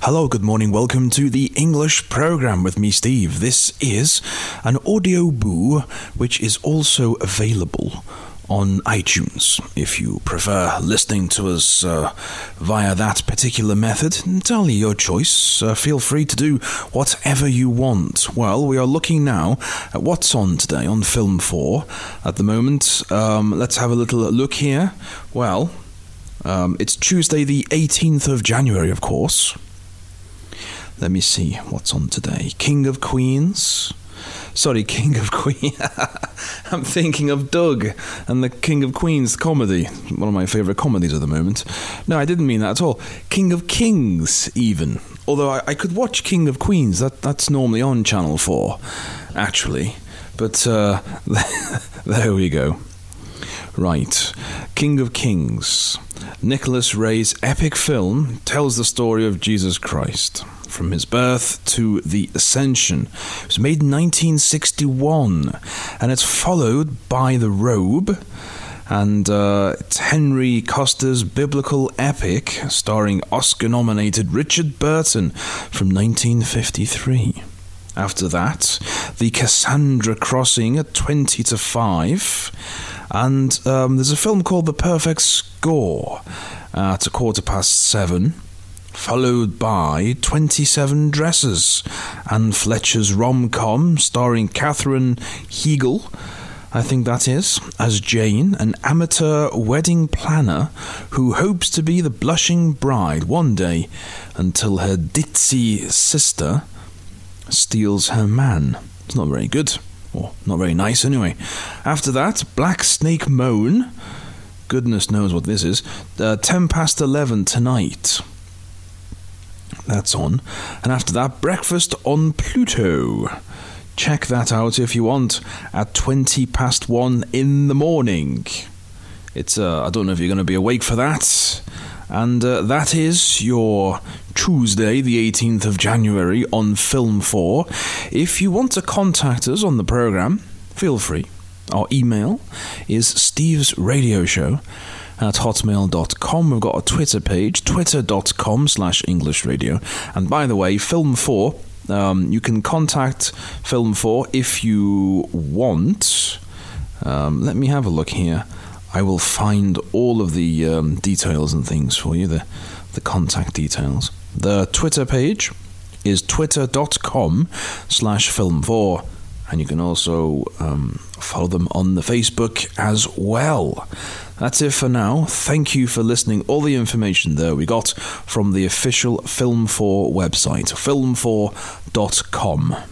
Hello, good morning, welcome to the English program with me, Steve. This is an audio boo which is also available on iTunes. If you prefer listening to us via that particular method, entirely your choice. Feel free to do whatever you want. Well, we are looking now at what's on today on Film 4 at the moment. Let's have a little look here. Well, it's Tuesday the 18th of January, of course. Let me see what's on today. King of Queens. I'm thinking of Doug and the King of Queens comedy. One of my favourite comedies at the moment. No, I didn't mean that at all. King of Kings, even. Although I could watch King of Queens. That's normally on Channel 4, actually. But there we go. Right. King of Kings. Nicholas Ray's epic film tells the story of Jesus Christ, from his birth to the Ascension. It was made in 1961, and it's followed by The Robe, and it's Henry Costa's biblical epic starring Oscar-nominated Richard Burton from 1953. After that, The Cassandra Crossing at 20 to 5, and there's a film called The Perfect Score at 7:15. Followed by 27 Dresses and Fletcher's rom-com starring Katherine Heigl, I think that is, as Jane, an amateur wedding planner who hopes to be the blushing bride one day until her ditzy sister steals her man. It's not very good, or not very nice anyway. After that, Black Snake Moan. Goodness knows what this is. 11:10 tonight. That's on. And after that, Breakfast on Pluto. Check that out if you want at 1:20 in the morning. It's I don't know if you're going to be awake for that. And that is your Tuesday, the 18th of January on Film 4. If you want to contact us on the program, feel free. Our email is stevesradioshow at hotmail.com. We've got a Twitter page, twitter.com/EnglishRadio. And by the way, Film 4, you can contact Film 4 if you want. Let me have a look here. I will find all of the details and things for you, the contact details. The Twitter page is twitter.com/Film4. And you can also follow them on the Facebook as well. That's it for now. Thank you for listening. All the information there we got from the official Film 4 website, film4.com.